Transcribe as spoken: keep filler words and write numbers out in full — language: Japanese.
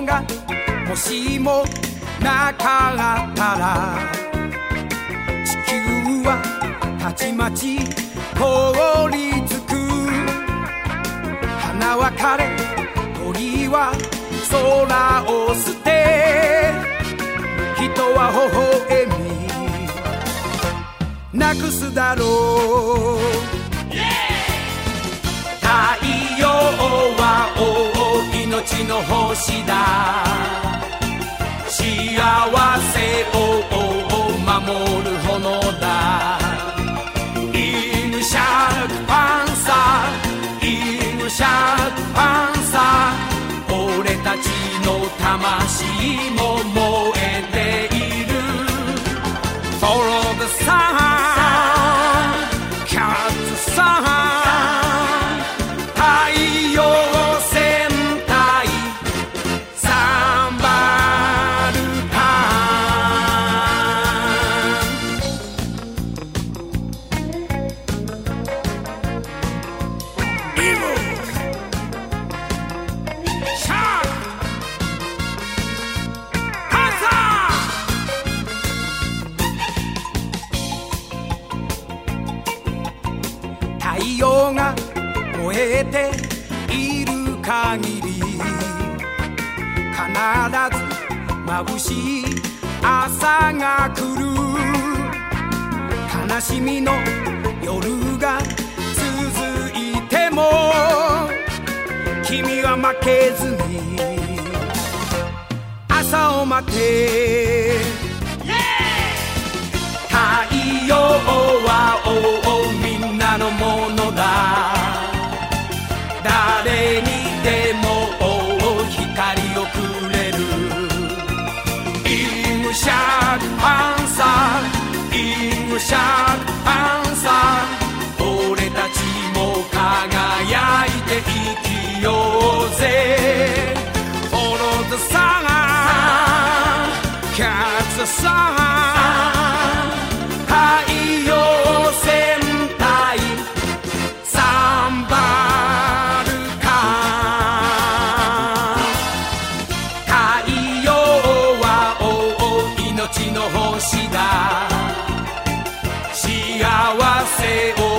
陽がもしもなかったら地球はたちまち凍りつく。花は枯れ鳥は空を捨て人は微笑みなくすだろう。太陽は命の星だ。幸せを守る炎だ。イヌシャークパンサーイヌシャークパンサー俺たちの魂も燃えている。 Follow the sun Catch the sun 太陽戦隊サンバルカンイブシャークパンサー。太陽が燃えている限り必ず眩しい朝が来る。悲しみの夜が続いても君は負けずに朝を待て。太陽はみんなのものだ。誰にでも光をくれる。イヌシャークパンサーイヌシャークパンサー俺たちも輝いて生きようぜ。 Follow the sun Catch the sun 太陽戦隊サンバルカン。太陽は命の星だ。幸せを